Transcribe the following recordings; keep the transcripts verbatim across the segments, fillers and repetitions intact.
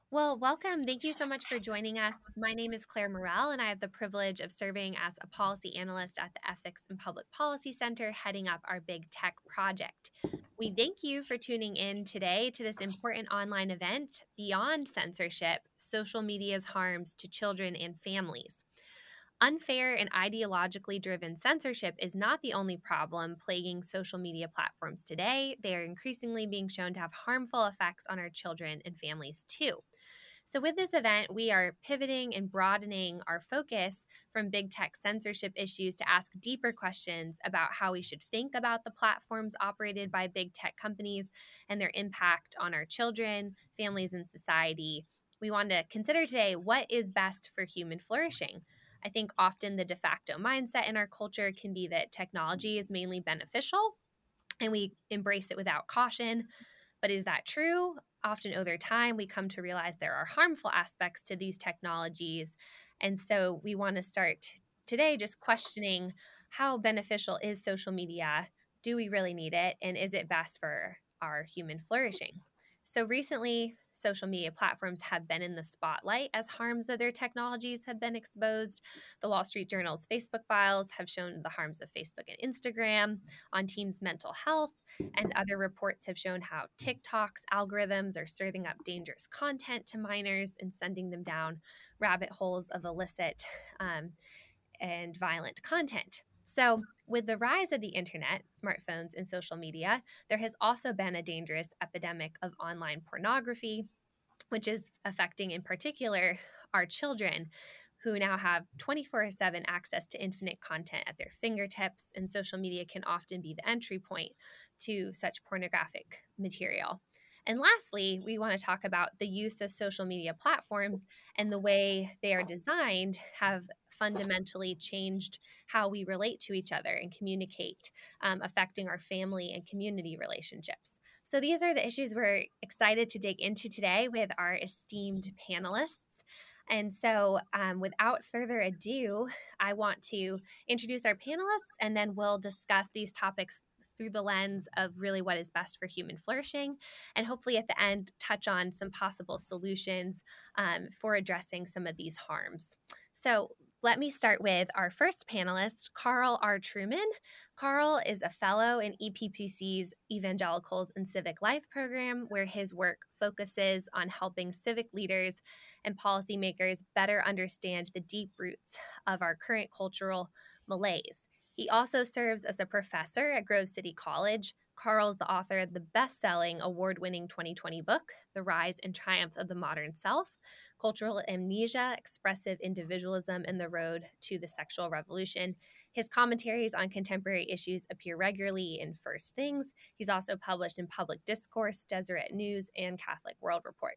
Well, welcome. Thank you so much for joining us. My name is Claire Morrell, and I have the privilege of serving as a policy analyst at the Ethics and Public Policy Center, heading up our Big Tech project. We thank you for tuning in today to this important online event, Beyond Censorship: Social Media's Harms to Children and Families. Unfair and ideologically driven censorship is not the only problem plaguing social media platforms today. They are increasingly being shown to have harmful effects on our children and families too. So, with this event, we are pivoting and broadening our focus from big tech censorship issues to ask deeper questions about how we should think about the platforms operated by big tech companies and their impact on our children, families, and society. We want to consider today what is best for human flourishing. I think often the de facto mindset in our culture can be that technology is mainly beneficial and we embrace it without caution. But is that true? Often over time, we come to realize there are harmful aspects to these technologies. And so we want to start today just questioning how beneficial is social media? Do we really need it? And is it best for our human flourishing? So recently, social media platforms have been in the spotlight as harms of their technologies have been exposed. The Wall Street Journal's Facebook files have shown the harms of Facebook and Instagram on teens' mental health, and other reports have shown how TikTok's algorithms are serving up dangerous content to minors and sending them down rabbit holes of illicit um, and violent content. So, with the rise of the internet, smartphones, and social media, there has also been a dangerous epidemic of online pornography, which is affecting in particular our children who now have twenty-four seven access to infinite content at their fingertips, and social media can often be the entry point to such pornographic material. And lastly, we want to talk about the use of social media platforms and the way they are designed have fundamentally changed how we relate to each other and communicate, um, affecting our family and community relationships. So these are the issues we're excited to dig into today with our esteemed panelists. And so, um, without further ado, I want to introduce our panelists, and then we'll discuss these topics through the lens of really what is best for human flourishing, and hopefully at the end, touch on some possible solutions um, for addressing some of these harms. So, let me start with our first panelist, Carl R. Trueman. Carl is a fellow in E P P C's Evangelicals and Civic Life program, where his work focuses on helping civic leaders and policymakers better understand the deep roots of our current cultural malaise. He also serves as a professor at Grove City College. Carl's the author of the best-selling, award-winning twenty twenty book, The Rise and Triumph of the Modern Self: Cultural Amnesia, Expressive Individualism, and the Road to the Sexual Revolution. His commentaries on contemporary issues appear regularly in First Things. He's also published in Public Discourse, Deseret News, and Catholic World Report.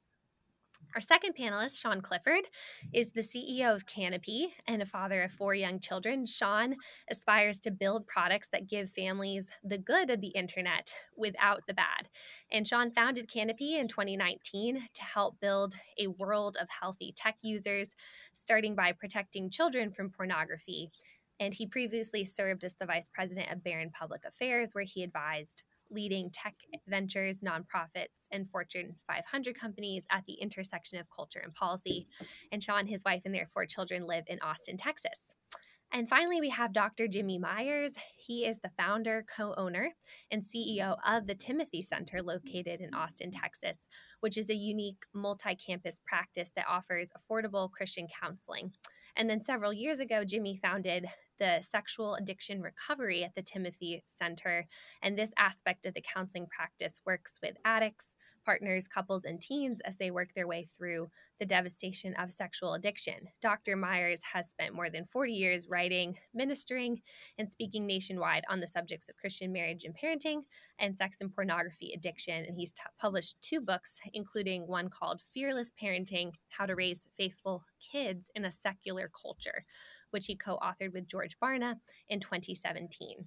Our second panelist, Sean Clifford, is the C E O of Canopy and a father of four young children. Sean aspires to build products that give families the good of the internet without the bad. And Sean founded Canopy in twenty nineteen to help build a world of healthy tech users, starting by protecting children from pornography. And he previously served as the vice president of Barron Public Affairs, where he advised leading tech ventures, nonprofits, and Fortune five hundred companies at the intersection of culture and policy. And Sean, his wife, and their four children live in Austin, Texas. And finally, we have Doctor Jimmy Myers. He is the founder, co-owner, and C E O of the Timothy Center located in Austin, Texas, which is a unique multi-campus practice that offers affordable Christian counseling. And then several years ago, Jimmy founded the Sexual Addiction Recovery at the Timothy Center. And this aspect of the counseling practice works with addicts, partners, couples, and teens as they work their way through the devastation of sexual addiction. Doctor Myers has spent more than forty years writing, ministering, and speaking nationwide on the subjects of Christian marriage and parenting and sex and pornography addiction. And he's t- published two books, including one called Fearless Parenting: How to Raise Faithful Kids in a Secular Culture, which he co-authored with George Barna in twenty seventeen.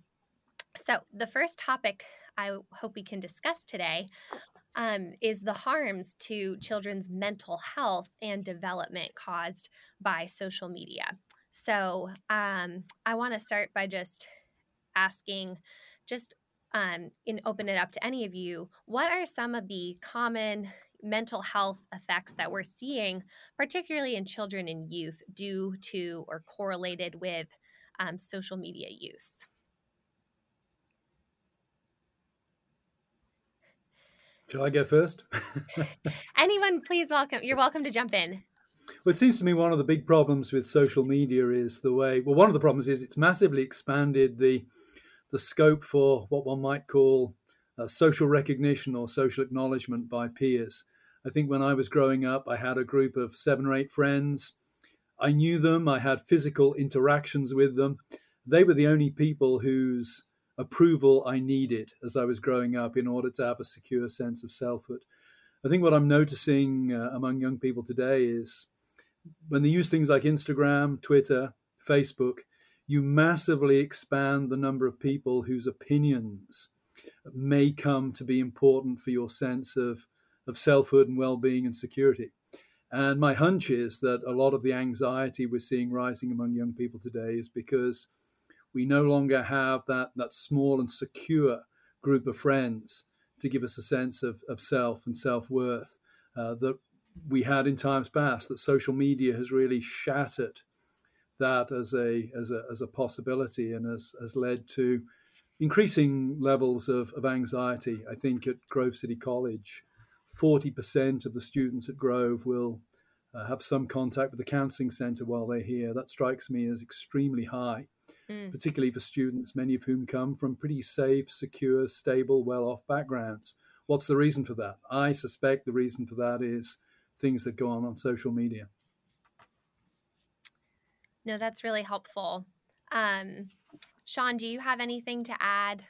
So the first topic I hope we can discuss today um, is the harms to children's mental health and development caused by social media. So um, I want to start by just asking, just um, and open it up to any of you, what are some of the common mental health effects that we're seeing, particularly in children and youth, due to or correlated with um, social media use? Shall I go first? Anyone, please welcome. You're welcome to jump in. Well, it seems to me one of the big problems with social media is the way, well, one of the problems is it's massively expanded the the scope for what one might call uh, social recognition or social acknowledgement by peers. I think when I was growing up, I had a group of seven or eight friends. I knew them, I had physical interactions with them. They were the only people whose approval I needed as I was growing up in order to have a secure sense of selfhood. I think what I'm noticing uh, among young people today is when they use things like Instagram, Twitter, Facebook, you massively expand the number of people whose opinions may come to be important for your sense of, of selfhood and well-being and security. And my hunch is that a lot of the anxiety we're seeing rising among young people today is because we no longer have that, that small and secure group of friends to give us a sense of, of self and self-worth uh, that we had in times past, that social media has really shattered that as a as a as a possibility and has, has led to increasing levels of, of anxiety. I think at Grove City College, forty percent of the students at Grove will uh, have some contact with the counselling centre while they're here. That strikes me as extremely high, mm. particularly for students, many of whom come from pretty safe, secure, stable, well-off backgrounds. What's the reason for that? I suspect the reason for that is things that go on on social media. No, that's really helpful. Um, Sean, do you have anything to add?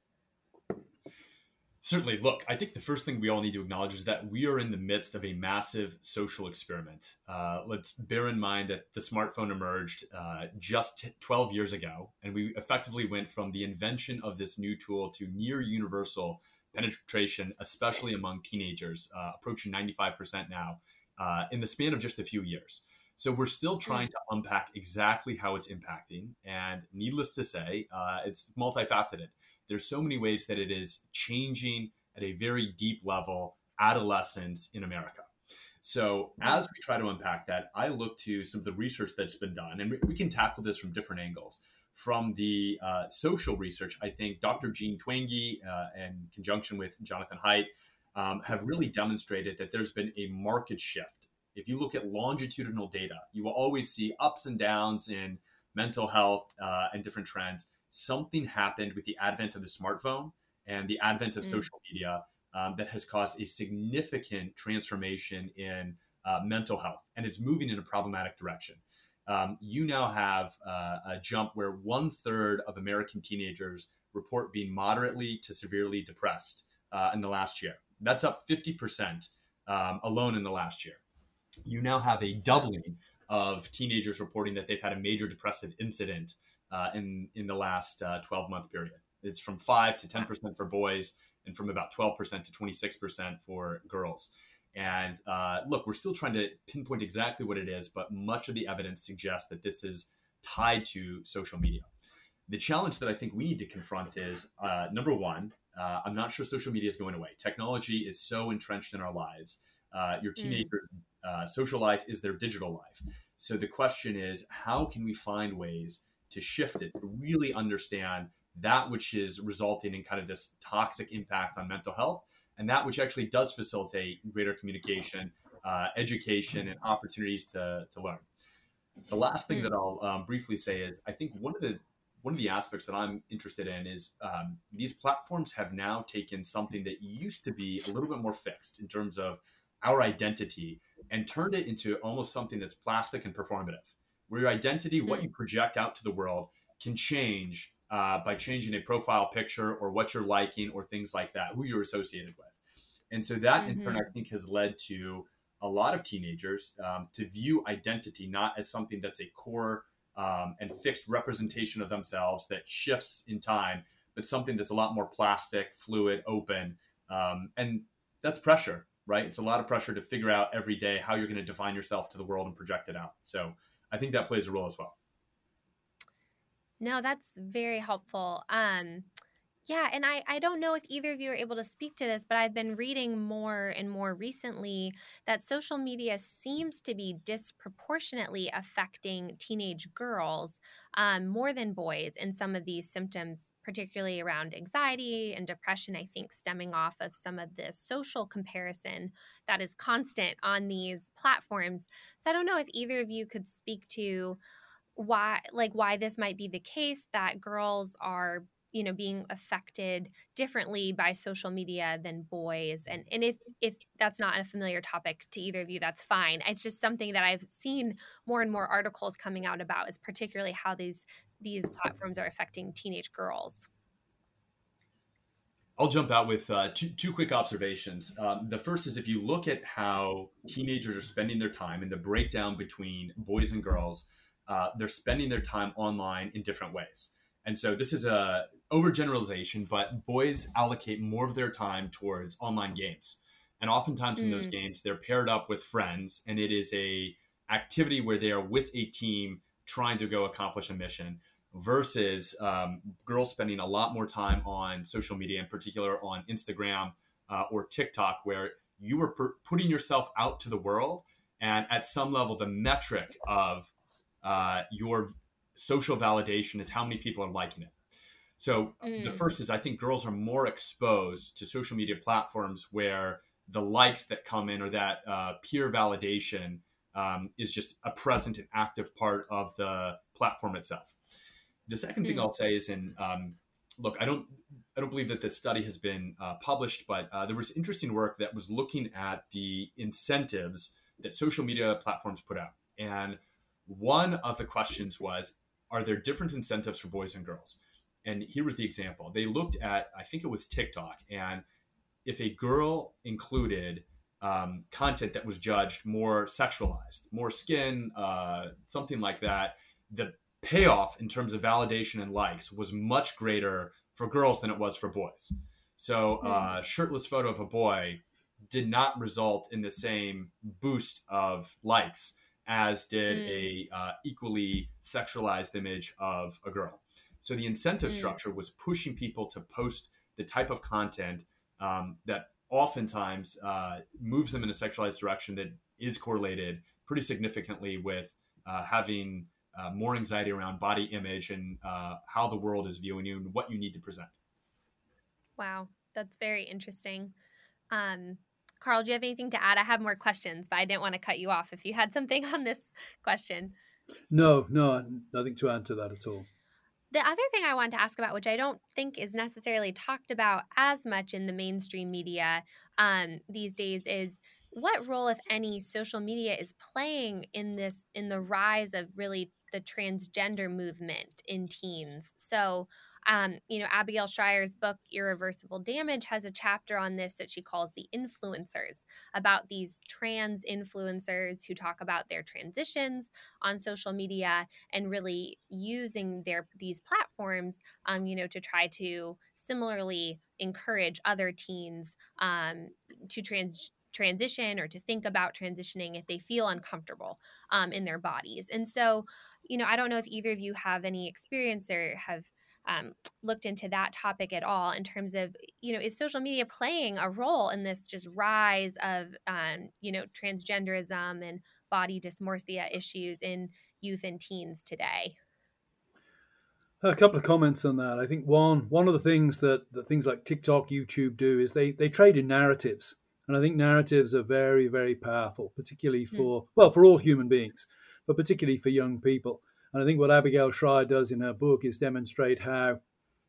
Certainly. Look, I think the first thing we all need to acknowledge is that we are in the midst of a massive social experiment. Uh, let's bear in mind that the smartphone emerged uh, just twelve years ago, and we effectively went from the invention of this new tool to near universal penetration, especially among teenagers, uh, approaching ninety-five percent now, uh, in the span of just a few years. So we're still trying to unpack exactly how it's impacting. And needless to say, uh, it's multifaceted. There's so many ways that it is changing at a very deep level adolescence in America. So as we try to unpack that, I look to some of the research that's been done, and we can tackle this from different angles. From the uh, social research, I think Doctor Jean Twenge, uh, in conjunction with Jonathan Haidt, um, have really demonstrated that there's been a market shift. If you look at longitudinal data, you will always see ups and downs in mental health uh, and different trends. Something happened with the advent of the smartphone and the advent of mm. social media um, that has caused a significant transformation in uh, mental health, and it's moving in a problematic direction. Um, you now have uh, a jump where one third of American teenagers report being moderately to severely depressed uh, in the last year. That's up fifty percent um, alone in the last year. You now have a doubling of teenagers reporting that they've had a major depressive incident uh, in, in the last uh, twelve-month period. It's from five to ten percent for boys and from about twelve percent to twenty-six percent for girls. And uh, look, we're still trying to pinpoint exactly what it is, but much of the evidence suggests that this is tied to social media. The challenge that I think we need to confront is, uh, number one, uh, I'm not sure social media is going away. Technology is so entrenched in our lives. Uh, your teenagers' mm. uh, social life is their digital life. So the question is, how can we find ways to shift it, to really understand that which is resulting in kind of this toxic impact on mental health, and that which actually does facilitate greater communication, uh, education, and opportunities to, to learn. The last thing mm. that I'll um, briefly say is, I think one of the one of the aspects that I'm interested in is um, these platforms have now taken something that used to be a little bit more fixed in terms of our identity and turned it into almost something that's plastic and performative, where your identity, what you project out to the world, can change uh, by changing a profile picture or what you're liking or things like that, who you're associated with. And so that mm-hmm. in turn, I think, has led to a lot of teenagers um, to view identity not as something that's a core um, and fixed representation of themselves that shifts in time, but something that's a lot more plastic, fluid, open. Um, and that's pressure, right? It's a lot of pressure to figure out every day how you're going to define yourself to the world and project it out. So I think that plays a role as well. No, that's very helpful. Um, Yeah, and I, I don't know if either of you are able to speak to this, but I've been reading more and more recently that social media seems to be disproportionately affecting teenage girls um, more than boys in some of these symptoms, particularly around anxiety and depression, I think stemming off of some of the social comparison that is constant on these platforms. So I don't know if either of you could speak to why like why this might be the case that girls are you know being affected differently by social media than boys, and and if if that's not a familiar topic to either of you, that's fine. It's just something that I've seen more and more articles coming out about, is particularly how these these platforms are affecting teenage girls. I'll jump out with uh, two, two quick observations. Um, the first is if you look at how teenagers are spending their time and the breakdown between boys and girls, uh, they're spending their time online in different ways. And so this is a overgeneralization, but boys allocate more of their time towards online games. And oftentimes in those Mm. games, they're paired up with friends, and it is a activity where they are with a team trying to go accomplish a mission versus um, girls spending a lot more time on social media, in particular on Instagram uh, or TikTok, where you were per- putting yourself out to the world. And at some level, the metric of uh, your social validation is how many people are liking it. So the Mm. first is I think girls are more exposed to social media platforms where the likes that come in or that uh, peer validation um, is just a present and active part of the platform itself. The second thing Mm. I'll say is in um, look, I don't I don't believe that this study has been uh, published, but uh, there was interesting work that was looking at the incentives that social media platforms put out, and one of the questions was, are there different incentives for boys and girls? And here was the example. They looked at, I think it was TikTok, and if a girl included um, content that was judged more sexualized, more skin, uh, something like that, the payoff in terms of validation and likes was much greater for girls than it was for boys. So, uh, shirtless photo of a boy did not result in the same boost of likes as did Mm. a uh, equally sexualized image of a girl. So the incentive Mm. structure was pushing people to post the type of content um, that oftentimes uh, moves them in a sexualized direction that is correlated pretty significantly with uh, having uh, more anxiety around body image and uh, how the world is viewing you and what you need to present. Wow, that's very interesting. Um, Carl, do you have anything to add? I have more questions, but I didn't want to cut you off if you had something on this question. No, no, nothing to add to that at all. The other thing I wanted to ask about, which I don't think is necessarily talked about as much in the mainstream media um, these days, is what role, if any, social media is playing in this, in the rise of really the transgender movement in teens. So, um, you know, Abigail Schreier's book, Irreversible Damage, has a chapter on this that she calls the influencers, about these trans influencers who talk about their transitions on social media and really using their these platforms, um, you know, to try to similarly encourage other teens um, to trans transition or to think about transitioning if they feel uncomfortable um, in their bodies. And so, you know, I don't know if either of you have any experience or have um, looked into that topic at all in terms of, you know, is social media playing a role in this just rise of, um, you know, transgenderism and body dysmorphia issues in youth and teens today? A couple of comments on that. I think one one of the things that, that things like TikTok, YouTube do is they they trade in narratives, and I think narratives are very very powerful, particularly Mm. for well for all human beings, but particularly for young people. And I think what Abigail Schreier does in her book is demonstrate how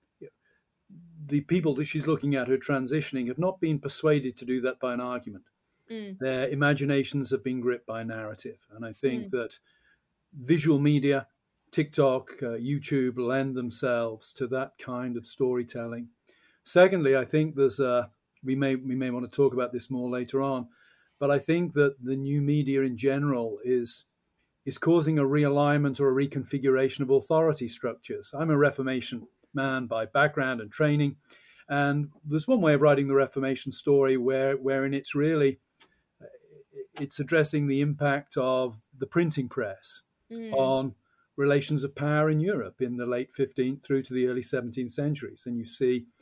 the people that she's looking at who are transitioning have not been persuaded to do that by an argument. Mm. Their imaginations have been gripped by a narrative, and I think Mm. that visual media, TikTok, uh, YouTube lend themselves to that kind of storytelling. Secondly, I think there's a, we may we may want to talk about this more later on, but I think that the new media in general is is causing a realignment or a reconfiguration of authority structures. I'm a Reformation man by background and training, and there's one way of writing the Reformation story where wherein it's really it's addressing the impact of the printing press Mm. on relations of power in Europe in the late fifteenth through to the early seventeenth centuries. And you see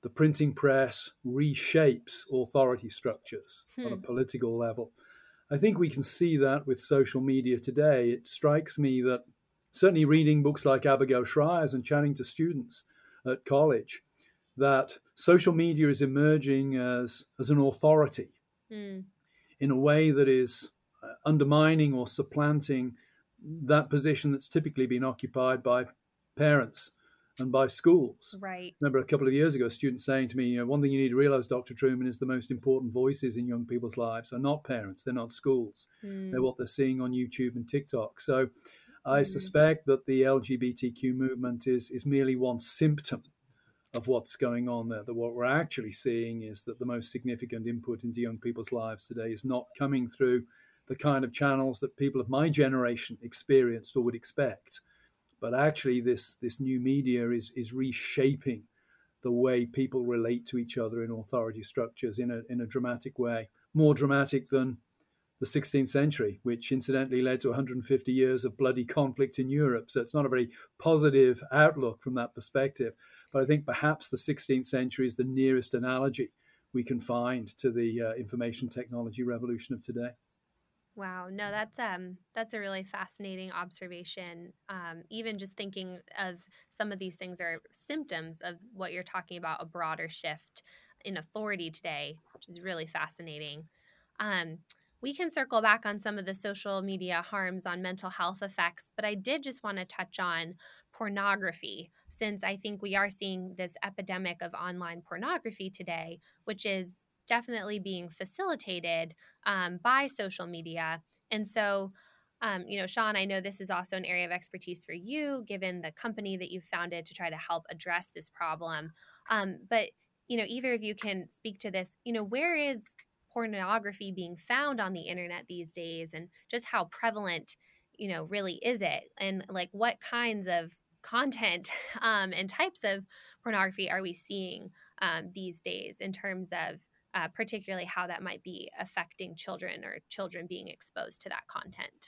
the printing press reshapes authority structures Hmm. on a political level. I think we can see that with social media today. It strikes me that certainly reading books like Abigail Shrier's and chatting to students at college, that social media is emerging as, as an authority Hmm. in a way that is undermining or supplanting that position that's typically been occupied by parents and by schools. Right. I remember a couple of years ago, students saying to me, you know, one thing you need to realize, Doctor Truman, is the most important voices in young people's lives are not parents, they're not schools. Hmm. They're what they're seeing on YouTube and TikTok. So I Hmm. suspect that the L G B T Q movement is, is merely one symptom of what's going on there. That what we're actually seeing is that the most significant input into young people's lives today is not coming through the kind of channels that people of my generation experienced or would expect. But actually, this, this new media is, is reshaping the way people relate to each other in authority structures in a, in a dramatic way, more dramatic than the sixteenth century, which incidentally led to one hundred fifty years of bloody conflict in Europe. So it's not a very positive outlook from that perspective. But I think perhaps the sixteenth century is the nearest analogy we can find to the uh, information technology revolution of today. Wow, no, that's um that's a really fascinating observation. Um, even just thinking of some of these things are symptoms of what you're talking about, a broader shift in authority today, which is really fascinating. Um, we can circle back on some of the social media harms on mental health effects, but I did just want to touch on pornography, since I think we are seeing this epidemic of online pornography today, which is definitely being facilitated um, by social media. And so, um, you know, Sean, I know this is also an area of expertise for you, given the company that you've founded to try to help address this problem. Um, but, you know, either of you can speak to this, you know, where is pornography being found on the internet these days, and just how prevalent, you know, really is it? And like what kinds of content um, and types of pornography are we seeing um, these days in terms of Uh, particularly how that might be affecting children or children being exposed to that content?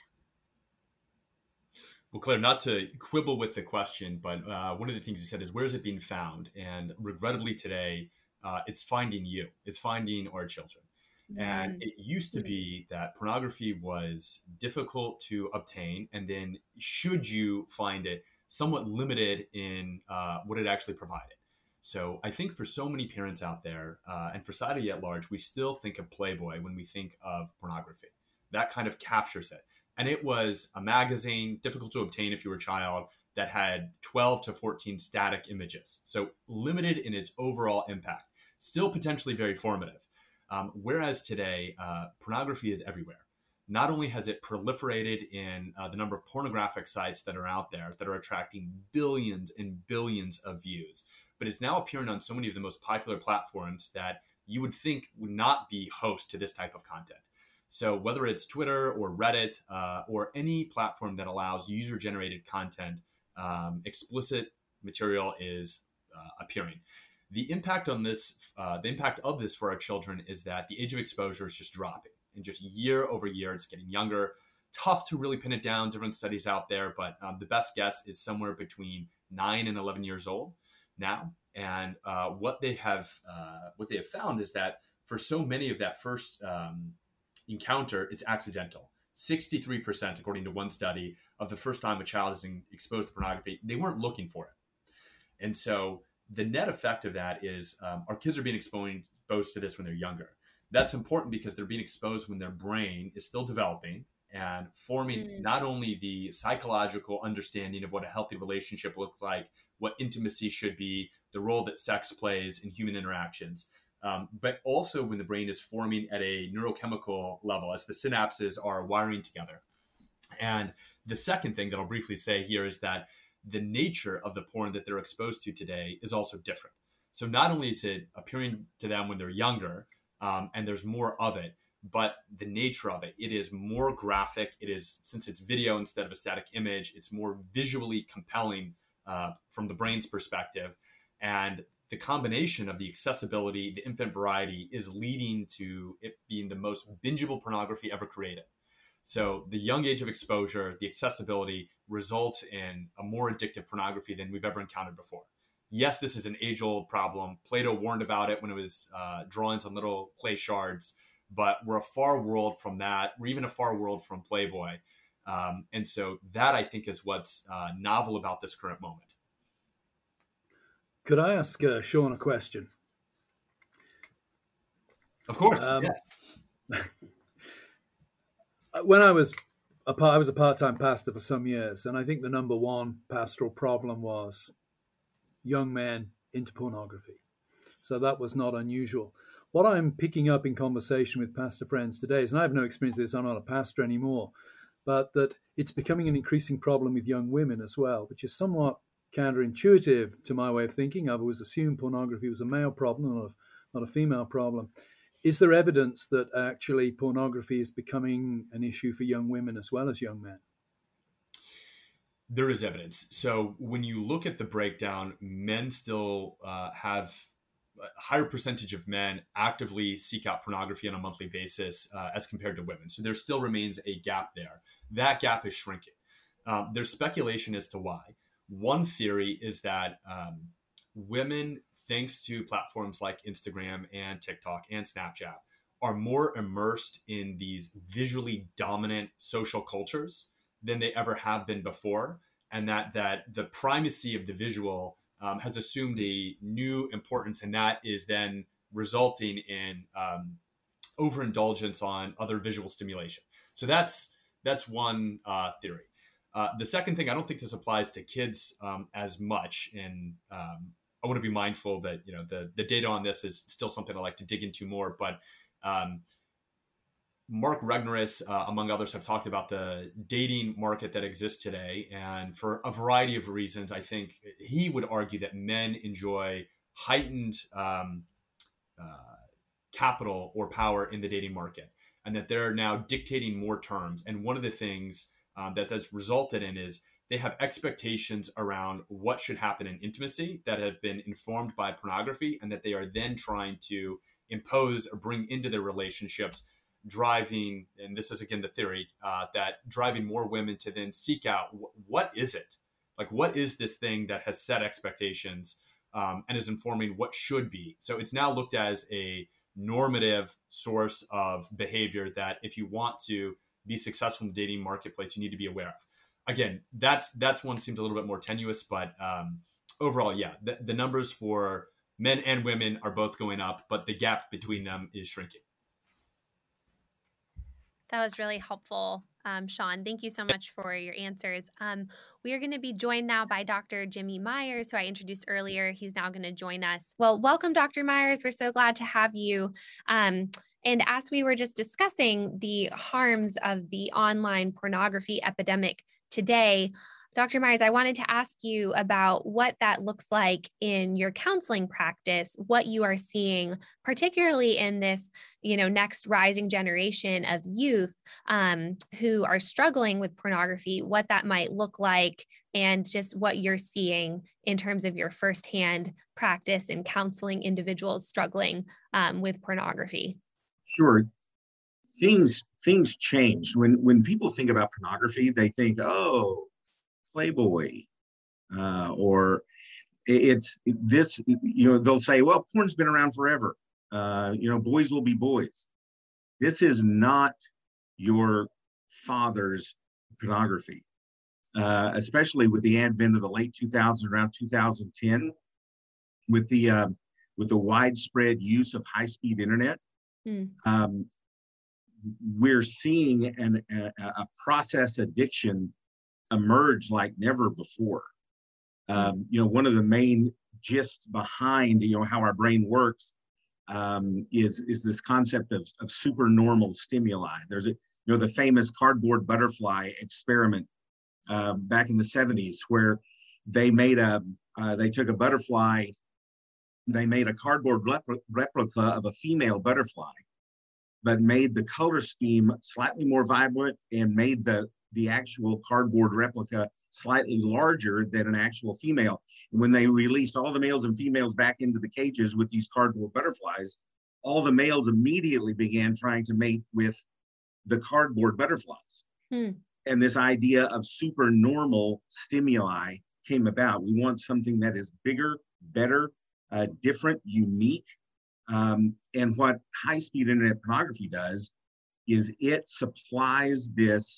Well, Claire, not to quibble with the question, but uh, one of the things you said is, where is it being found? And regrettably today, uh, it's finding you. It's finding our children. And Mm. it used to be that pornography was difficult to obtain, and then should you find it, somewhat limited in uh, what it actually provided. So I think for so many parents out there, uh, and for society at large, we still think of Playboy when we think of pornography. That kind of captures it. And it was a magazine, difficult to obtain if you were a child, that had twelve to fourteen static images. So limited in its overall impact, still potentially very formative. Um, whereas today, uh, pornography is everywhere. Not only has it proliferated in uh, the number of pornographic sites that are out there that are attracting billions and billions of views, but it's now appearing on so many of the most popular platforms that you would think would not be host to this type of content. So whether it's Twitter or Reddit uh, or any platform that allows user-generated content, um, explicit material is uh, appearing. The impact on this, uh, the impact of this for our children is that the age of exposure is just dropping, and just year over year, it's getting younger. Tough to really pin it down. Different studies out there, but um, the best guess is somewhere between nine and eleven years old now. And uh, what they have, uh, what they have found is that for so many of that first um, encounter, it's accidental. sixty-three percent, according to one study, of the first time a child is exposed to pornography, they weren't looking for it. And so the net effect of that is um, our kids are being exposed to this when they're younger. That's important because they're being exposed when their brain is still developing and forming mm. not only the psychological understanding of what a healthy relationship looks like, what intimacy should be, the role that sex plays in human interactions, um, but also when the brain is forming at a neurochemical level as the synapses are wiring together. And the second thing that I'll briefly say here is that the nature of the porn that they're exposed to today is also different. So not only is it appearing to them when they're younger, um, and there's more of it, but the nature of it, it is more graphic. It is, since it's video instead of a static image, it's more visually compelling uh, from the brain's perspective. And the combination of the accessibility, the infant variety, is leading to it being the most bingeable pornography ever created. So the young age of exposure, the accessibility, results in a more addictive pornography than we've ever encountered before. yes, this is an age-old problem. Plato warned about it when it was uh, drawings on little clay shards, but we're a far world from that. We're even a far world from Playboy. Um, and so that, I think, is what's uh, novel about this current moment. Could I ask uh, Sean a question? Of course, um, yes. When I was a part, I was a part-time pastor for some years, and I think the number one pastoral problem was young men into pornography. So that was not unusual. What I'm picking up in conversation with pastor friends today is, and I have no experience with this, I'm not a pastor anymore, but that it's becoming an increasing problem with young women as well, which is somewhat counterintuitive to my way of thinking. I've always assumed pornography was a male problem, not a, not a female problem. Is there evidence that actually pornography is becoming an issue for young women as well as young men? There is evidence. So when you look at the breakdown, men still uh, have a higher percentage of men actively seek out pornography on a monthly basis uh, as compared to women. So there still remains a gap there. That gap is shrinking. Um, there's speculation as to why. One theory is that um, women, thanks to platforms like Instagram and TikTok and Snapchat, are more immersed in these visually dominant social cultures than they ever have been before, and that that the primacy of the visual um, has assumed a new importance, and that is then resulting in um, overindulgence on other visual stimulation. So that's that's one uh, theory. Uh, the second thing, I don't think this applies to kids um, as much, and um, I want to be mindful that you know the the data on this is still something I like to dig into more, but um, Mark Regnerus, uh, among others, have talked about the dating market that exists today. And for a variety of reasons, I think he would argue that men enjoy heightened um, uh, capital or power in the dating market, and that they're now dictating more terms. And one of the things um, that that's resulted in is they have expectations around what should happen in intimacy that have been informed by pornography, and that they are then trying to impose or bring into their relationships, driving, and this is again the theory, uh, that driving more women to then seek out wh- what is it? Like, what is this thing that has set expectations um, and is informing what should be? So it's now looked at as a normative source of behavior that if you want to be successful in the dating marketplace, you need to be aware of. Again, that's that's one seems a little bit more tenuous, but um, overall, yeah, the, the numbers for men and women are both going up, but the gap between them is shrinking. That was really helpful, um, Sean. Thank you so much for your answers. Um, we are going to be joined now by Doctor Jimmy Myers, who I introduced earlier. He's now going to join us. Well, welcome, Doctor Myers. We're so glad to have you. Um, and as we were just discussing the harms of the online pornography epidemic today, Doctor Myers, I wanted to ask you about what that looks like in your counseling practice, what you are seeing, particularly in this, you know, next rising generation of youth um, who are struggling with pornography, what that might look like, and just what you're seeing in terms of your firsthand practice in counseling individuals struggling um, with pornography. Sure. Things things change. When when people think about pornography, they think, oh, Playboy, uh, or it's this, you know, they'll say, well, porn's been around forever. Uh, you know, boys will be boys. This is not your father's pornography, uh, especially with the advent of the late two thousands, around two thousand ten, with the, uh, with the widespread use of high-speed internet. Mm. Um, we're seeing an, a, a process addiction emerge like never before. Um, you know, one of the main gists behind, you know, how our brain works um, is, is this concept of, of supernormal stimuli. There's a, you know, the famous cardboard butterfly experiment uh, back in the seventies, where they made a, uh, they took a butterfly, they made a cardboard repl- replica of a female butterfly, but made the color scheme slightly more vibrant and made the the actual cardboard replica slightly larger than an actual female. And when they released all the males and females back into the cages with these cardboard butterflies, all the males immediately began trying to mate with the cardboard butterflies. Hmm. And this idea of supernormal stimuli came about. We want something that is bigger, better, uh, different, unique. Um, and what high-speed internet pornography does is it supplies this,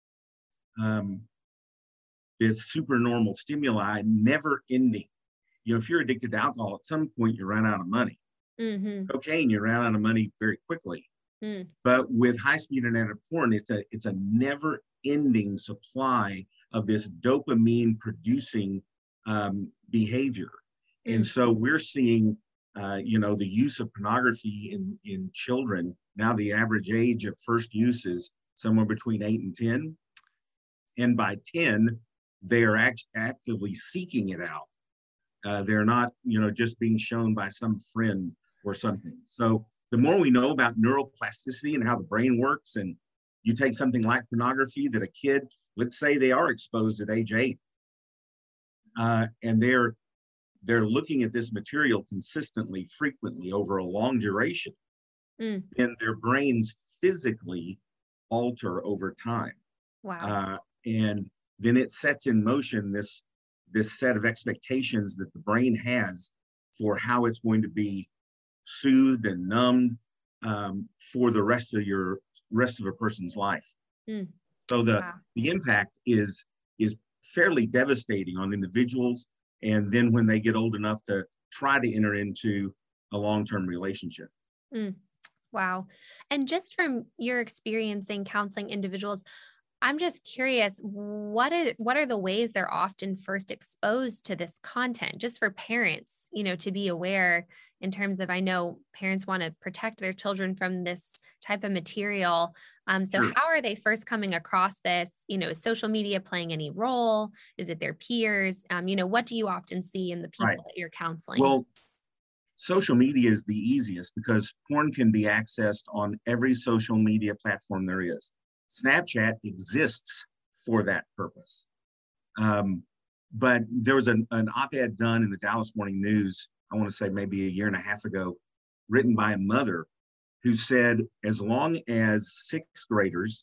um, this supernormal stimuli, never ending. You know, if you're addicted to alcohol, at some point you run out of money. Mm-hmm. Cocaine, you run out of money very quickly. Mm. But with high-speed internet porn, it's a it's a never-ending supply of this dopamine-producing um, behavior. Mm. And so we're seeing, uh, you know, the use of pornography in, in children. Now the average age of first use is somewhere between eight and ten. And by ten, they are act- actively seeking it out. Uh, they're not, you know, just being shown by some friend or something. So the more we know about neuroplasticity and how the brain works, and you take something like pornography that a kid, let's say they are exposed at age eight, uh, and they're they're looking at this material consistently, frequently over a long duration, mm. and their brains physically alter over time. Wow. Uh, and then it sets in motion this this set of expectations that the brain has for how it's going to be soothed and numbed um, for the rest of your rest of a person's life. Mm. So the wow. the impact is is fairly devastating on individuals, and then when they get old enough to try to enter into a long-term relationship. Mm. Wow. And just from your experience in counseling individuals, I'm just curious, what is, what are the ways they're often first exposed to this content, just for parents, you know, to be aware in terms of, I know parents want to protect their children from this type of material. Um, so sure. How are they first coming across this? You know, is social media playing any role? Is it their peers? Um, you know, what do you often see in the people right. that you're counseling? Well, social media is the easiest because porn can be accessed on every social media platform there is. Snapchat exists for that purpose. Um, but there was an, an op-ed done in the Dallas Morning News, I want to say maybe a year and a half ago, written by a mother who said, as long as sixth graders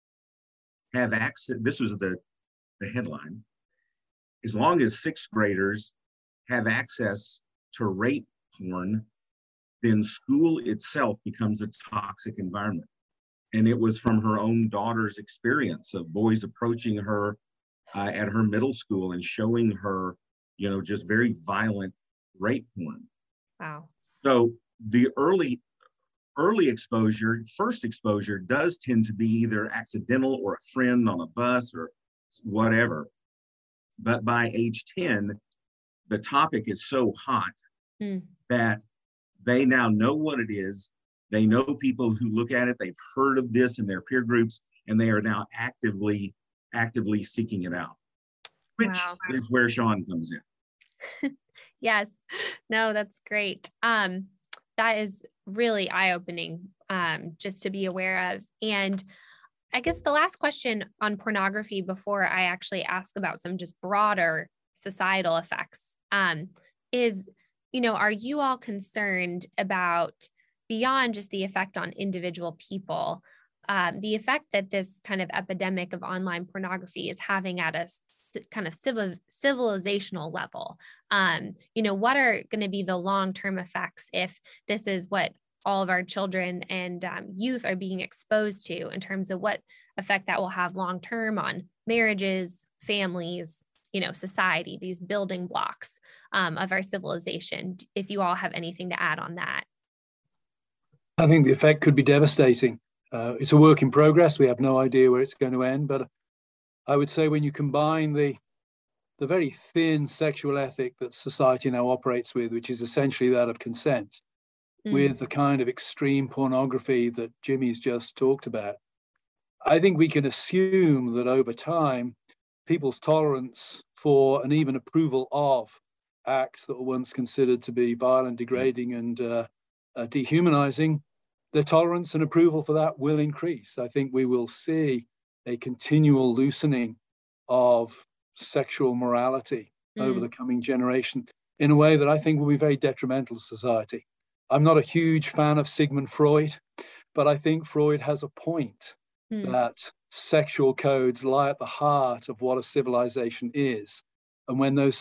have access, this was the, the headline, as long as sixth graders have access to rape porn, then school itself becomes a toxic environment. And it was from her own daughter's experience of boys approaching her uh, at her middle school and showing her, you know, just very violent rape porn. Wow. So the early, early exposure, first exposure does tend to be either accidental or a friend on a bus or whatever. But by age ten, the topic is so hot mm. that they now know what it is. They know people who look at it, they've heard of this in their peer groups, and they are now actively, actively seeking it out, which wow. is where Sean comes in. Yes, no, that's great. Um, that is really eye-opening um, just to be aware of. And I guess the last question on pornography before I actually ask about some just broader societal effects um, is, you know, are you all concerned about beyond just the effect on individual people, um, the effect that this kind of epidemic of online pornography is having at a kind of civil, civilizational level? Um, you know, what are going to be the long-term effects if this is what all of our children and um, youth are being exposed to, in terms of what effect that will have long-term on marriages, families, you know, society, these building blocks um, of our civilization? If you all have anything to add on that. I think the effect could be devastating. Uh, it's a work in progress. We have no idea where it's going to end. But I would say when you combine the the very thin sexual ethic that society now operates with, which is essentially that of consent, mm. with the kind of extreme pornography that Jimmy's just talked about, I think we can assume that over time, people's tolerance for and even approval of acts that were once considered to be violent, degrading, and uh, uh, dehumanizing, the tolerance and approval for that will increase. I think we will see a continual loosening of sexual morality mm. over the coming generation in a way that I think will be very detrimental to society. I'm not a huge fan of Sigmund Freud, but I think Freud has a point mm. that sexual codes lie at the heart of what a civilization is. And when those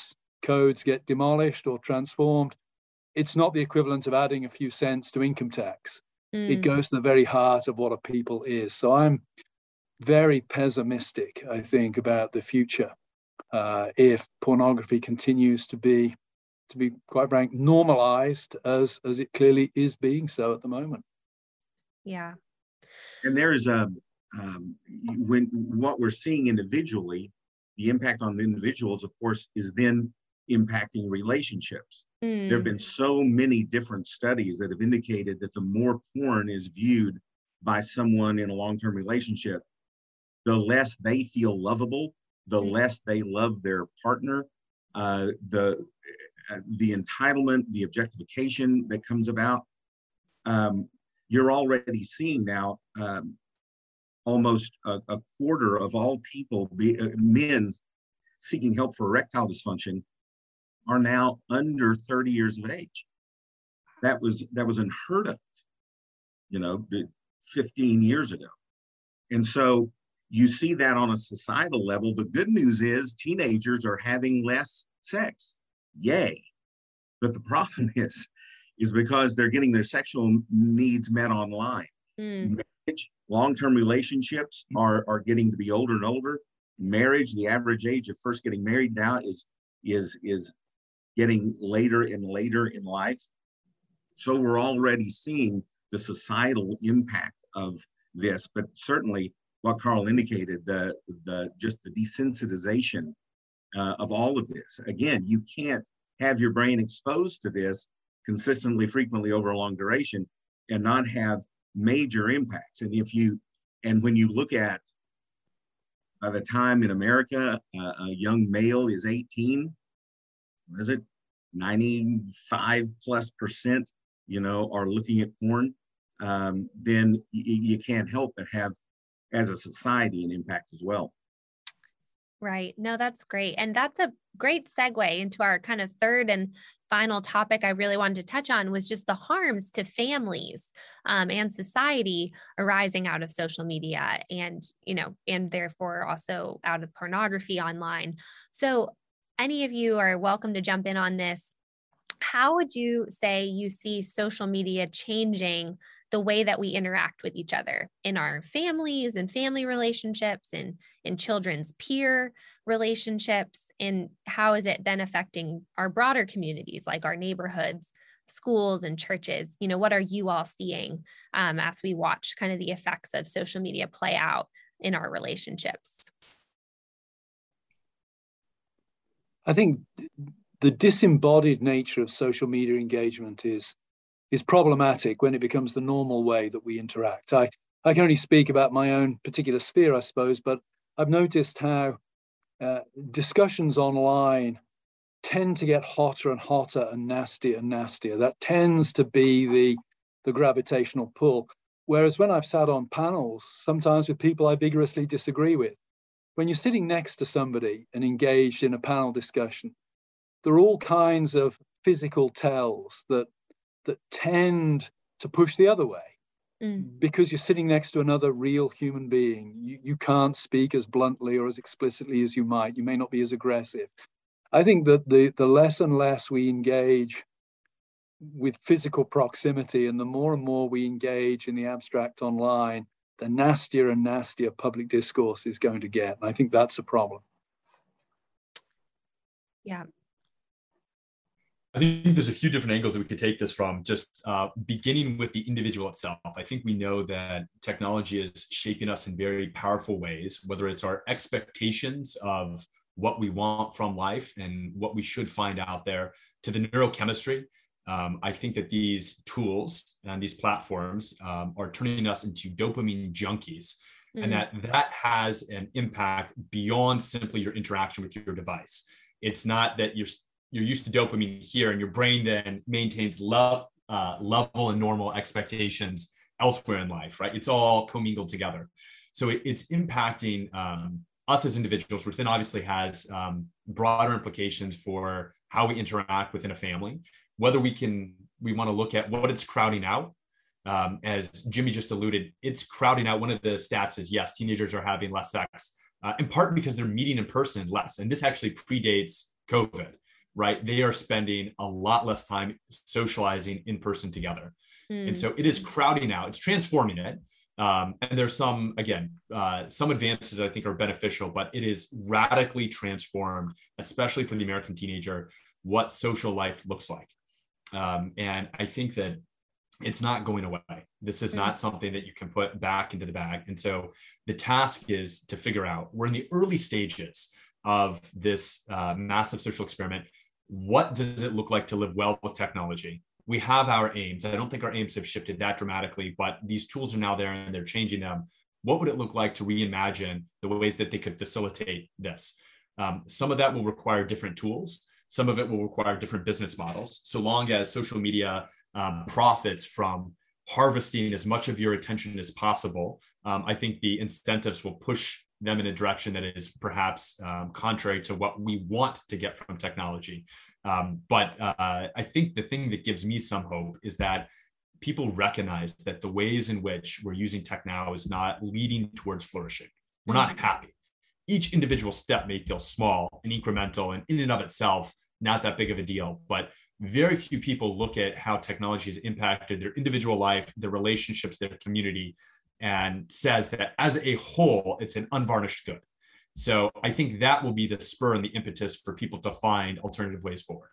codes get demolished or transformed, it's not the equivalent of adding a few cents to income tax. Mm. It goes to the very heart of what a people is. So I'm very pessimistic, I think, about the future uh, if pornography continues to be, to be quite frank, normalized as as it clearly is being so at the moment. Yeah. And there's a um, when what we're seeing individually, the impact on the individuals, of course, is then impacting relationships. Mm. There have been so many different studies that have indicated that the more porn is viewed by someone in a long-term relationship, the less they feel lovable, the mm. less they love their partner, uh, the uh, the entitlement, the objectification that comes about. Um, you're already seeing now um, almost a, a quarter of all people, be, uh, men seeking help for erectile dysfunction, are now under thirty years of age. That was that was unheard of, you know, fifteen years ago. And so you see that on a societal level. The good news is teenagers are having less sex. Yay. But the problem is, is because they're getting their sexual needs met online. Mm. Marriage, long-term relationships are, are getting to be older and older. Marriage, the average age of first getting married now is, is, is getting later and later in life. So we're already seeing the societal impact of this, but certainly what Carl indicated, the, the just the desensitization uh, of all of this. Again, you can't have your brain exposed to this consistently, frequently over a long duration and not have major impacts. And if you, and when you look at, by the time in America, uh, a young male is eighteen, what is it, ninety-five plus percent, you know, are looking at porn, um, then y- you can't help but have, as a society, an impact as well. Right. No, that's great. And that's a great segue into our kind of third and final topic I really wanted to touch on, was just the harms to families um, and society arising out of social media and, you know, and therefore also out of pornography online. So any of you are welcome to jump in on this. How would you say you see social media changing the way that we interact with each other in our families and family relationships and in children's peer relationships? And how is it then affecting our broader communities, like our neighborhoods, schools, and churches? You know, what are you all seeing um, as we watch kind of the effects of social media play out in our relationships? I think the disembodied nature of social media engagement is is problematic when it becomes the normal way that we interact. I, I can only speak about my own particular sphere, I suppose, but I've noticed how uh, discussions online tend to get hotter and hotter and nastier and nastier. That tends to be the, the gravitational pull. Whereas when I've sat on panels, sometimes with people I vigorously disagree with, when you're sitting next to somebody and engaged in a panel discussion, there are all kinds of physical tells that that tend to push the other way. Mm. Because you're sitting next to another real human being. You, you can't speak as bluntly or as explicitly as you might. You may not be as aggressive. I think that the, the less and less we engage with physical proximity and the more and more we engage in the abstract online, the nastier and nastier public discourse is going to get. And I think that's a problem. Yeah. I think there's a few different angles that we could take this from, just uh, beginning with the individual itself. I think we know that technology is shaping us in very powerful ways, whether it's our expectations of what we want from life and what we should find out there, to the neurochemistry. Um, I think that these tools and these platforms um, are turning us into dopamine junkies, mm. and that that has an impact beyond simply your interaction with your device. It's not that you're you're used to dopamine here and your brain then maintains love, uh, level and normal expectations elsewhere in life, right? It's all commingled together. So it, it's impacting um, us as individuals, which then obviously has um, broader implications for how we interact within a family, whether we can, we want to look at what it's crowding out. Um, as Jimmy just alluded, it's crowding out. One of the stats is, yes, teenagers are having less sex, uh, in part because they're meeting in person less. And this actually predates COVID. right? They are spending a lot less time socializing in person together. Mm. And so it is crowding out, it's transforming it. Um, and there's some, again, uh, some advances I think are beneficial, but it is radically transformed, especially for the American teenager, what social life looks like. Um, and I think that it's not going away. This is not something that you can put back into the bag. And so the task is to figure out, we're in the early stages of this uh, massive social experiment. What does it look like to live well with technology? We have our aims. I don't think our aims have shifted that dramatically, but these tools are now there and they're changing them. What would it look like to reimagine the ways that they could facilitate this? Um, some of that will require different tools. Some of it will require different business models. So long as social media um, profits from harvesting as much of your attention as possible, um, I think the incentives will push them in a direction that is perhaps um, contrary to what we want to get from technology. Um, but uh, I think the thing that gives me some hope is that people recognize that the ways in which we're using tech now is not leading towards flourishing. We're not happy. Each individual step may feel small and incremental and in and of itself, not that big of a deal, but very few people look at how technology has impacted their individual life, their relationships, their community, and says that as a whole, it's an unvarnished good. So I think that will be the spur and the impetus for people to find alternative ways forward.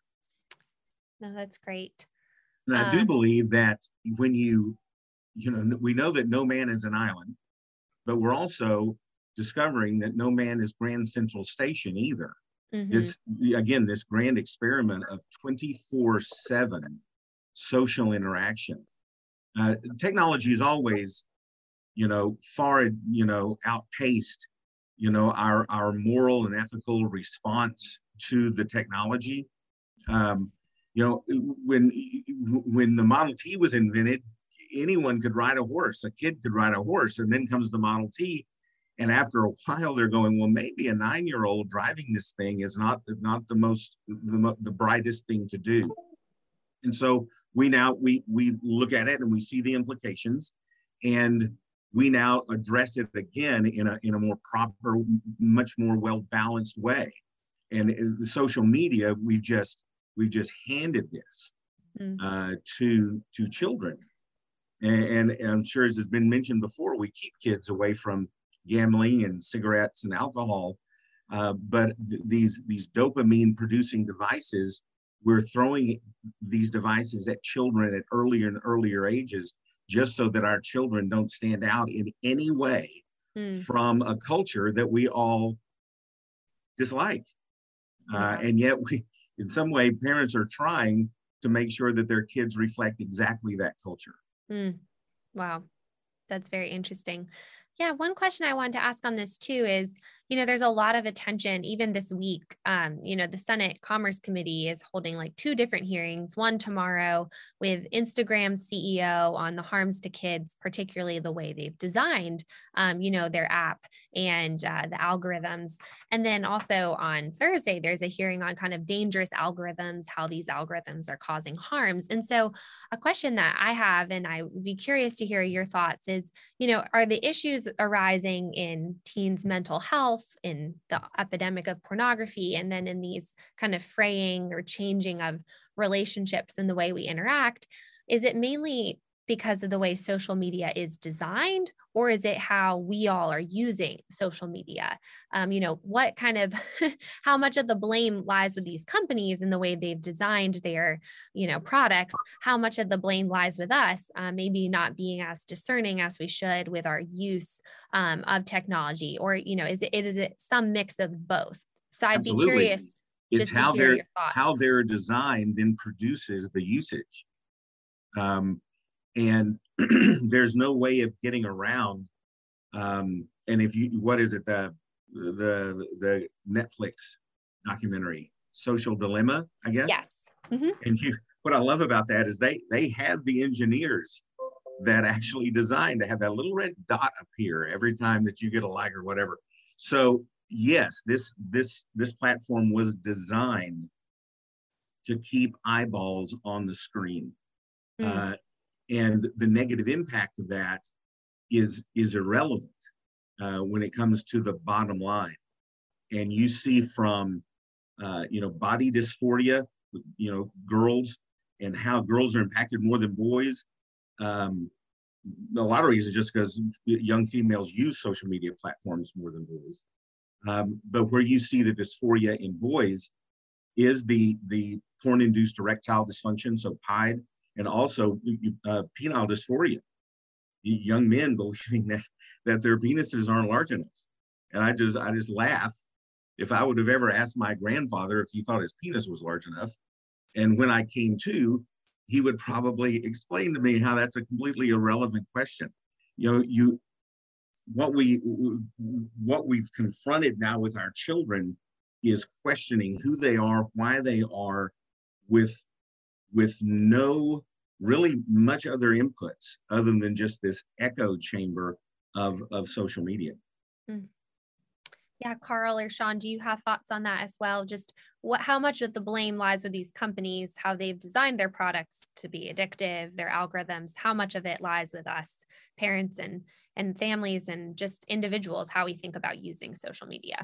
No, that's great. And I um, do believe that when you, you know, we know that no man is an island, but we're also discovering that no man is Grand Central Station either. Mm-hmm. This, again, this grand experiment of twenty-four seven social interaction. Uh, technology is always, you know, far, you know, outpaced, you know, our, our moral and ethical response to the technology. Um, you know, when, when the Model T was invented, anyone could ride a horse, a kid could ride a horse, and then comes the Model T. And after a while, they're going, well, maybe a nine-year-old driving this thing is not, not the most, the, the brightest thing to do. And so we now, we, we look at it and we see the implications, and we now address it again in a, in a more proper, much more well-balanced way. And the social media, we've just, we've just handed this mm. uh, to, to children. And, and I'm sure, as has been mentioned before, we keep kids away from gambling and cigarettes and alcohol, uh, but th- these these dopamine producing devices, we're throwing these devices at children at earlier and earlier ages, just so that our children don't stand out in any way mm. from a culture that we all dislike. Yeah. Uh, and yet we, in some way, parents are trying to make sure that their kids reflect exactly that culture. Mm. Wow. That's very interesting. Yeah, one question I wanted to ask on this too is, you know, there's a lot of attention, even this week, um, you know, the Senate Commerce Committee is holding like two different hearings, one tomorrow with Instagram's C E O on the harms to kids, particularly the way they've designed, um, you know, their app and uh, the algorithms. And then also on Thursday, there's a hearing on kind of dangerous algorithms, how these algorithms are causing harms. And so a question that I have, and I would be curious to hear your thoughts is, you know, are the issues arising in teens' mental health, in the epidemic of pornography, and then in these kind of fraying or changing of relationships and the way we interact, is it mainly because of the way social media is designed, or is it how we all are using social media? Um, you know, what kind of, how much of the blame lies with these companies and the way they've designed their, you know, products? How much of the blame lies with us, uh, maybe not being as discerning as we should with our use um, of technology? Or, you know, is it, is it some mix of both? So I'd Absolutely. be curious it's just how to hear they're, your thoughts. How they're designed then produces the usage. Um, And there's no way of getting around. Um, and if you, what is it, the the the Netflix documentary, Social Dilemma, I guess. Yes. Mm-hmm. And you, what I love about that is they they have the engineers that actually designed to have that little red dot appear every time that you get a like or whatever. So yes, this this this platform was designed to keep eyeballs on the screen. Mm. Uh, And the negative impact of that is, is irrelevant uh, when it comes to the bottom line. And you see from uh, you know, body dysphoria, you know, girls, and how girls are impacted more than boys. Um, a lot of reasons just because young females use social media platforms more than boys. Um, but where you see the dysphoria in boys is the the porn-induced erectile dysfunction, so P I D, and also uh, penile dysphoria. Young men believing that that their penises aren't large enough, and I just I just laugh. If I would have ever asked my grandfather if he thought his penis was large enough, and when I came to, he would probably explain to me how that's a completely irrelevant question. You know, you what we what we've confronted now with our children is questioning who they are, why they are, with with no really much other inputs other than just this echo chamber of of social media. Mm. Yeah, Carl or Sean, do you have thoughts on that as well? Just what, how much of the blame lies with these companies, how they've designed their products to be addictive, their algorithms, how much of it lies with us, parents and, and families and just individuals, how we think about using social media?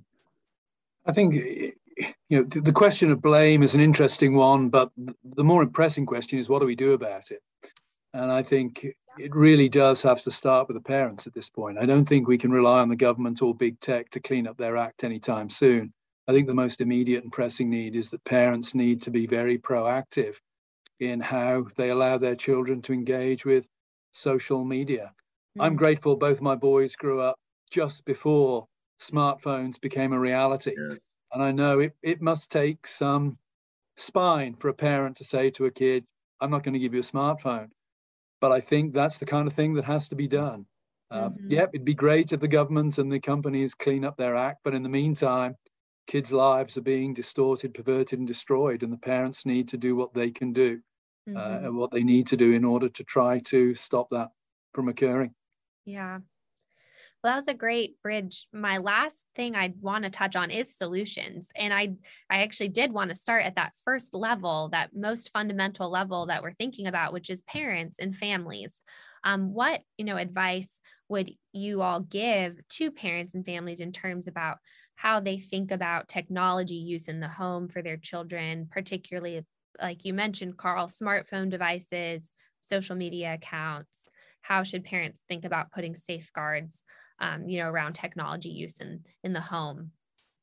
I think, you know, the question of blame is an interesting one, but the more pressing question is, what do we do about it? And I think it really does have to start with the parents at this point. I don't think we can rely on the government or big tech to clean up their act anytime soon. I think the most immediate and pressing need is that parents need to be very proactive in how they allow their children to engage with social media. Mm. I'm grateful both my boys grew up just before smartphones became a reality. Yes. And I know it, it must take some spine for a parent to say to a kid, I'm not going to give you a smartphone. But I think that's the kind of thing that has to be done. Uh, mm-hmm. Yeah, it'd be great if the government and the companies clean up their act. But in the meantime, kids' lives are being distorted, perverted, and destroyed. And the parents need to do what they can do, mm-hmm. uh, and what they need to do in order to try to stop that from occurring. Yeah. Well, that was a great bridge. My last thing I'd want to touch on is solutions. And I I actually did want to start at that first level, that most fundamental level that we're thinking about, which is parents and families. Um, what, you know, advice would you all give to parents and families in terms about how they think about technology use in the home for their children, particularly, like you mentioned, Carl, smartphone devices, social media accounts? How should parents think about putting safeguards Um, you know, around technology use in, in the home?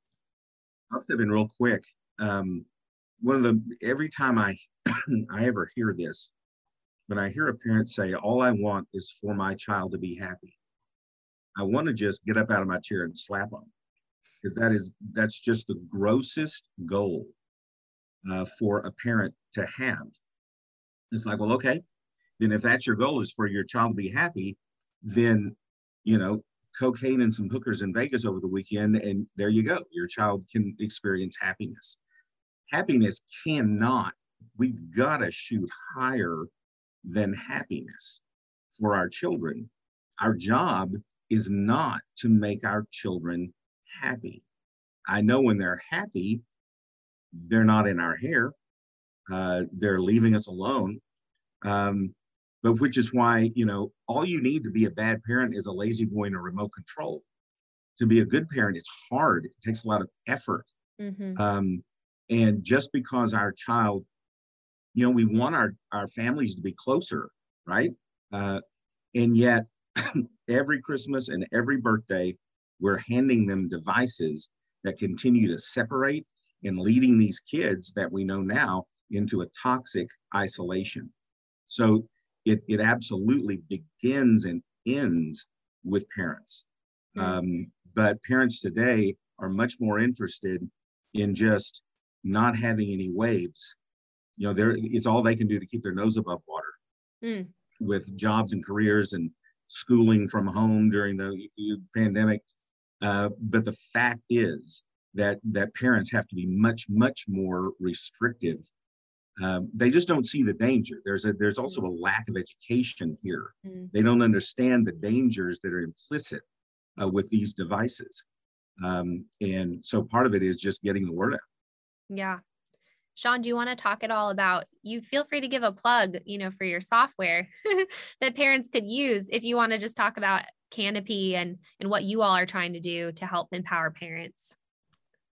I'll step in real quick. Um, one of the, every time I, I ever hear this, when I hear a parent say, all I want is for my child to be happy, I want to just get up out of my chair and slap them, because that is, that's just the grossest goal uh, for a parent to have. It's like, well, okay, then if that's your goal is for your child to be happy, then, you know, cocaine and some hookers in Vegas over the weekend, and there you go. Your child can experience happiness. Happiness cannot, we've got to shoot higher than happiness for our children. Our job is not to make our children happy. I know when they're happy, they're not in our hair. Uh, they're leaving us alone. Um, But which is why, you know, all you need to be a bad parent is a lazy boy and a remote control. To be a good parent, it's hard. It takes a lot of effort. Mm-hmm. Um, and just because our child, you know, we want our, our families to be closer, right? Uh, and yet every Christmas and every birthday, we're handing them devices that continue to separate and leading these kids that we know now into a toxic isolation. So It, it absolutely begins and ends with parents. Mm-hmm. Um, but parents today are much more interested in just not having any waves. You know, they're, it's all they can do to keep their nose above water mm. with jobs and careers and schooling from home during the pandemic. Uh, but the fact is that that parents have to be much, much more restrictive. Um, they just don't see the danger. There's a there's also a lack of education here. Mm. They don't understand the dangers that are implicit uh, with these devices. Um, and so part of it is just getting the word out. Yeah. Sean, do you want to talk at all about, you feel free to give a plug, you know, for your software that parents could use if you want to just talk about Canopy and, and what you all are trying to do to help empower parents.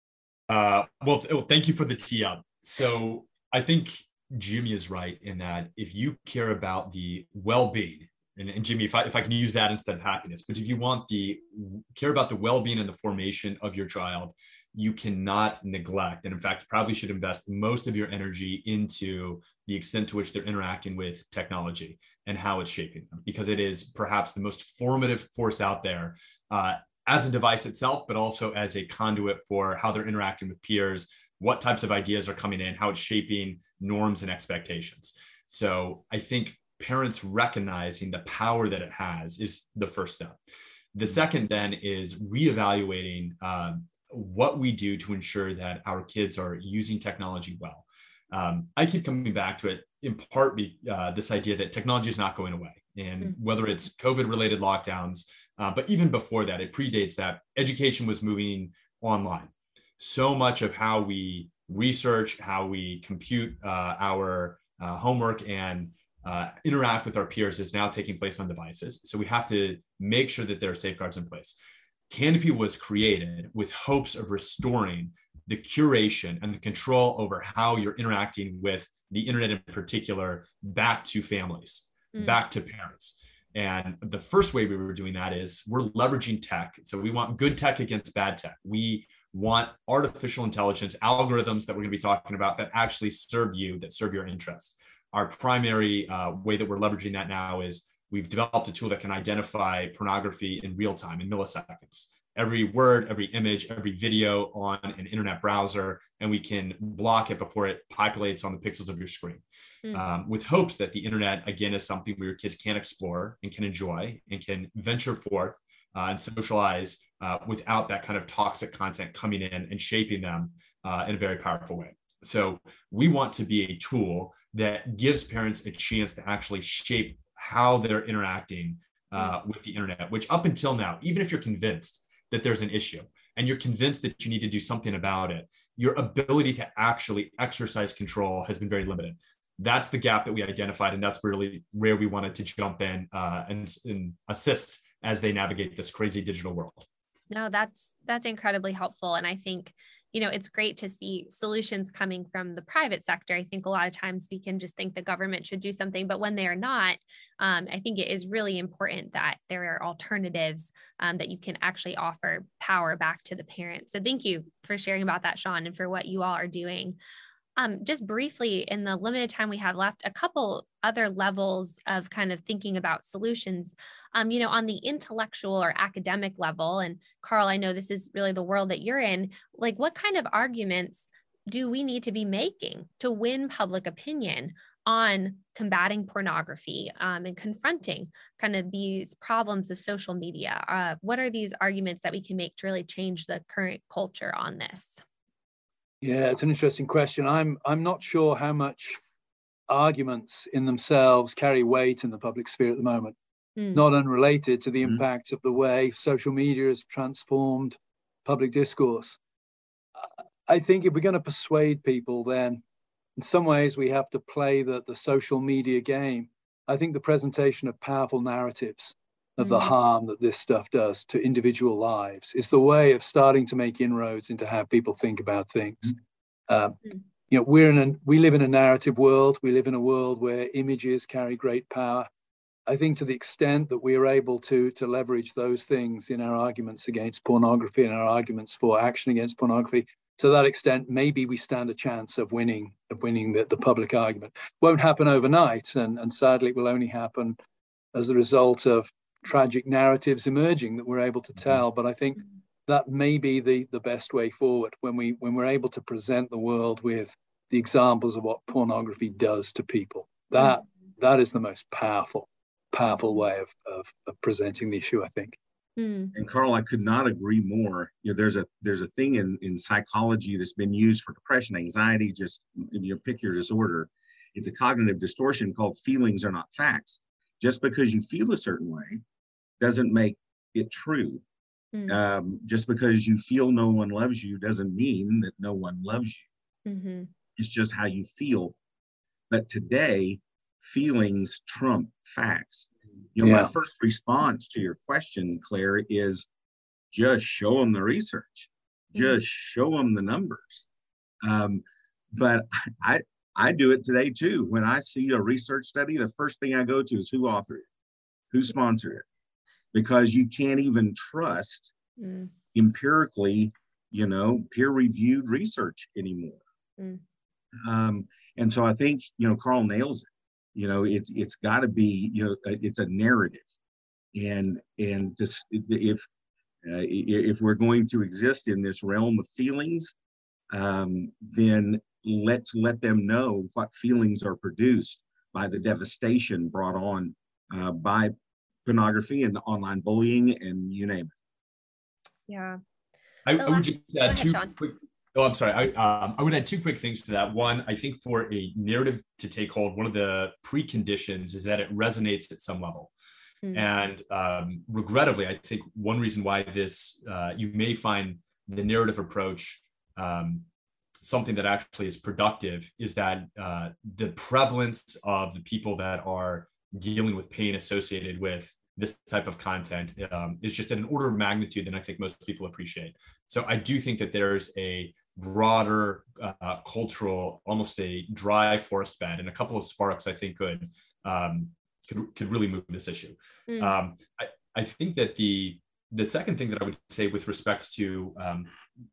Uh, well, th- well, thank you for the tee up. So I think Jimmy is right in that if you care about the well-being, and, and Jimmy, if I, if I can use that instead of happiness, but if you want the care about the well-being and the formation of your child, you cannot neglect, and in fact, you probably should invest most of your energy into the extent to which they're interacting with technology and how it's shaping them, because it is perhaps the most formative force out there, uh, as a device itself, but also as a conduit for how they're interacting with peers, what types of ideas are coming in, how it's shaping norms and expectations. So I think parents recognizing the power that it has is the first step. The second then is reevaluating uh, what we do to ensure that our kids are using technology well. Um, I keep coming back to it in part be, uh, this idea that technology is not going away. And mm-hmm. whether it's COVID-related lockdowns, uh, but even before that, it predates that, education was moving online. So much of how we research, how we compute uh, our uh, homework and uh, interact with our peers is now taking place on devices. So we have to make sure that there are safeguards in place. Canopy was created with hopes of restoring the curation and the control over how you're interacting with the internet in particular back to families, mm. back to parents. And the first way we were doing that is we're leveraging tech. So we want good tech against bad tech. We want artificial intelligence algorithms that we're going to be talking about that actually serve you, that serve your interests. Our primary uh, way that we're leveraging that now is we've developed a tool that can identify pornography in real time, in milliseconds. Every word, every image, every video on an internet browser, and we can block it before it populates on the pixels of your screen. Mm. Um, with hopes that the internet, again, is something where your kids can explore and can enjoy and can venture forth uh, and socialize uh, without that kind of toxic content coming in and shaping them uh, in a very powerful way. So we want to be a tool that gives parents a chance to actually shape how they're interacting uh, with the internet, which up until now, even if you're convinced that there's an issue and you're convinced that you need to do something about it, your ability to actually exercise control has been very limited. That's the gap that we identified, and that's really where we wanted to jump in uh, and, and assist as they navigate this crazy digital world. No, that's that's incredibly helpful. And I think, you know, it's great to see solutions coming from the private sector. I think a lot of times we can just think the government should do something, but when they are not, um, I think it is really important that there are alternatives um, that you can actually offer power back to the parents. So thank you for sharing about that, Sean, and for what you all are doing. Um, just briefly, in the limited time we have left, a couple other levels of kind of thinking about solutions, um, you know, on the intellectual or academic level. And Carl, I know this is really the world that you're in. Like, what kind of arguments do we need to be making to win public opinion on combating pornography um, and confronting kind of these problems of social media? Uh, what are these arguments that we can make to really change the current culture on this? Yeah, it's an interesting question. I'm I'm not sure how much arguments in themselves carry weight in the public sphere at the moment, mm. not unrelated to the mm. impact of the way social media has transformed public discourse. I think if we're going to persuade people, then in some ways we have to play the, the social media game. I think the presentation of powerful narratives of mm. the harm that this stuff does to individual lives is the way of starting to make inroads into how people think about things. Um, mm. You know, we're in a, we live in a narrative world. We live in a world where images carry great power. I think to the extent that we are able to, to leverage those things in our arguments against pornography and our arguments for action against pornography, to that extent, maybe we stand a chance of winning of winning the, the public argument. Won't happen overnight, and, and sadly it will only happen as a result of tragic narratives emerging that we're able to tell. But I think that may be the, the best way forward when we when we're able to present the world with the examples of what pornography does to people. That that is the most powerful, powerful way of, of, of presenting the issue, I think. Mm. And Carl, I could not agree more. You know, there's a there's a thing in, in psychology that's been used for depression, anxiety, just you know, pick your disorder. It's a cognitive distortion called feelings are not facts. Just because you feel a certain way doesn't make it true. Mm. Um, just because you feel no one loves you doesn't mean that no one loves you. Mm-hmm. It's just how you feel. But today, feelings trump facts. You know, yeah. My first response to your question, Claire, is just show them the research. Just show them the numbers. Um, but I, I do it today too. When I see a research study, the first thing I go to is who authored it, who sponsored it, because you can't even trust mm. empirically, you know, peer-reviewed research anymore. Mm. Um, and so I think, you know, Carl nails it. You know, it's it's got to be, you know, it's a narrative, and and just if uh, if we're going to exist in this realm of feelings, um, then let's let them know what feelings are produced by the devastation brought on uh, by pornography and online bullying and you name it. Yeah. I, I would just add two quick, oh, I'm sorry. I, um, I would add two quick things to that. One, I think for a narrative to take hold, one of the preconditions is that it resonates at some level. Mm-hmm. And um, regrettably, I think one reason why this, uh, you may find the narrative approach um, something that actually is productive is that uh, the prevalence of the people that are dealing with pain associated with this type of content um, is just at an order of magnitude than I think most people appreciate. So I do think that there's a broader uh, cultural, almost a dry forest bed, and a couple of sparks I think could um, could, could really move this issue. Mm. Um, I, I think that the the second thing that I would say with respect to um,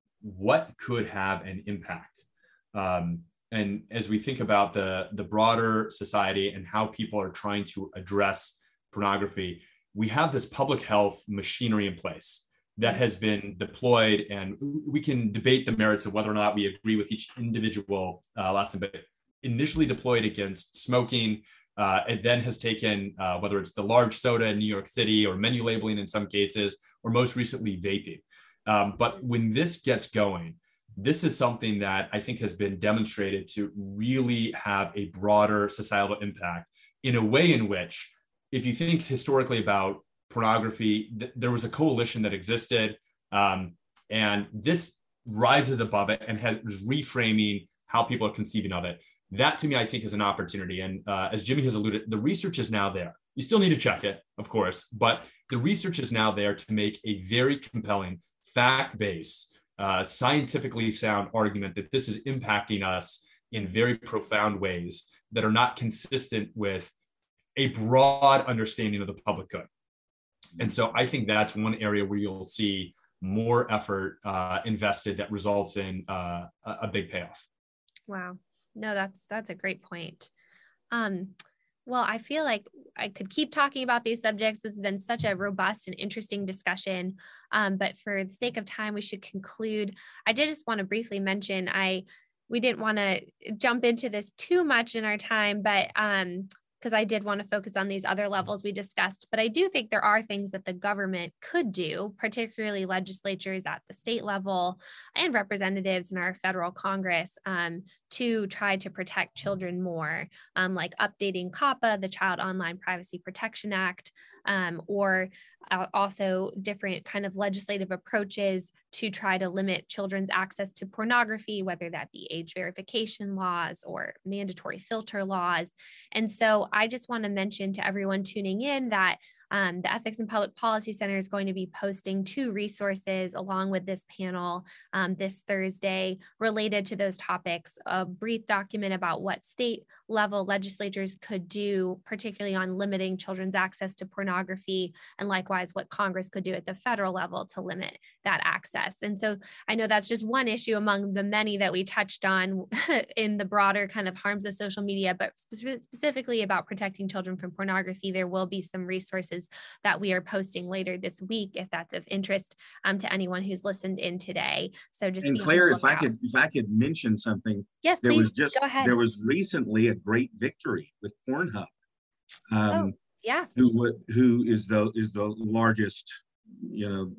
what could have an impact, um, and as we think about the the broader society and how people are trying to address pornography, we have this public health machinery in place that has been deployed, and we can debate the merits of whether or not we agree with each individual uh, lesson, but initially deployed against smoking. Uh, it then has taken, uh, whether it's the large soda in New York City or menu labeling in some cases, or most recently vaping. Um, but when this gets going, this is something that I think has been demonstrated to really have a broader societal impact in a way in which, if you think historically about pornography, th- there was a coalition that existed, um, and this rises above it and has reframing how people are conceiving of it. That to me, I think is an opportunity. And uh, as Jimmy has alluded, the research is now there. You still need to check it, of course, but the research is now there to make a very compelling, fact-based, uh, scientifically sound argument that this is impacting us in very profound ways that are not consistent with a broad understanding of the public good. And so I think that's one area where you'll see more effort uh, invested that results in uh, a big payoff. Wow. No, that's, that's a great point. Um, well, I feel like I could keep talking about these subjects. This has been such a robust and interesting discussion. Um, but for the sake of time, we should conclude. I did just want to briefly mention, I, we didn't want to jump into this too much in our time, but um, because I did want to focus on these other levels we discussed, but I do think there are things that the government could do, particularly legislatures at the state level and representatives in our federal Congress, um, to try to protect children more, um, like updating COPPA, the Child Online Privacy Protection Act, um, or uh, also different kind of legislative approaches to try to limit children's access to pornography, whether that be age verification laws or mandatory filter laws. And so I just want to mention to everyone tuning in that Um, the Ethics and Public Policy Center is going to be posting two resources along with this panel um, this Thursday related to those topics, a brief document about what state level legislatures could do, particularly on limiting children's access to pornography, and likewise what Congress could do at the federal level to limit that access. And so I know that's just one issue among the many that we touched on in the broader kind of harms of social media, but spe- specifically about protecting children from pornography, there will be some resources that we are posting later this week, if that's of interest um, to anyone who's listened in today. So just and Claire, if I could, if I could mention something, yes, there please was just go ahead. There was recently a great victory with Pornhub. Um, oh, yeah. Who who is the is the largest, you know,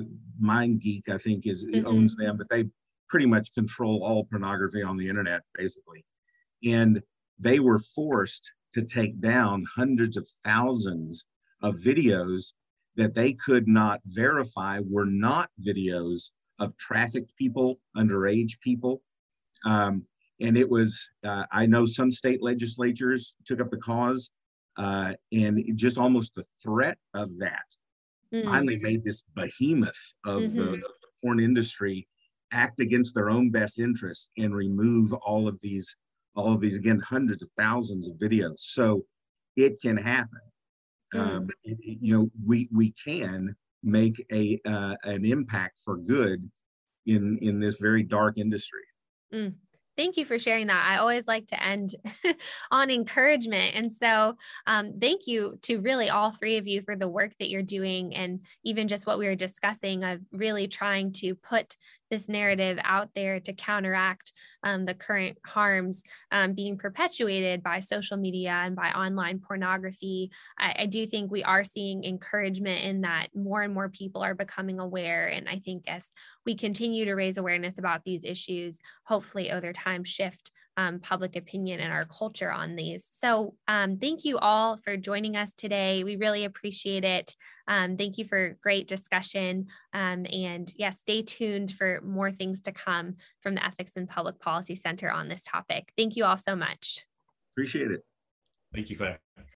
mind geek, I think is mm-hmm. owns them, but they pretty much control all pornography on the internet, basically. And they were forced to take down hundreds of thousands of videos that they could not verify were not videos of trafficked people, underage people. Um, and it was, uh, I know some state legislatures took up the cause, uh, and it just almost the threat of that mm. finally made this behemoth of, mm-hmm. the, of the porn industry act against their own best interests and remove all of these, all of these, again, hundreds of thousands of videos. So it can happen. Mm. Um, it, it, you know, we we can make a uh, an impact for good in in this very dark industry. Mm. Thank you for sharing that. I always like to end on encouragement. And so um, thank you to really all three of you for the work that you're doing, and even just what we were discussing of really trying to put this narrative out there to counteract um, the current harms um, being perpetuated by social media and by online pornography. I, I do think we are seeing encouragement in that more and more people are becoming aware. And I think as we continue to raise awareness about these issues, hopefully over time shift um, public opinion and our culture on these. So um, thank you all for joining us today. We really appreciate it. Um, thank you for great discussion. Um, and yes, yeah, stay tuned for more things to come from the Ethics and Public Policy Center on this topic. Thank you all so much. Appreciate it. Thank you, Claire.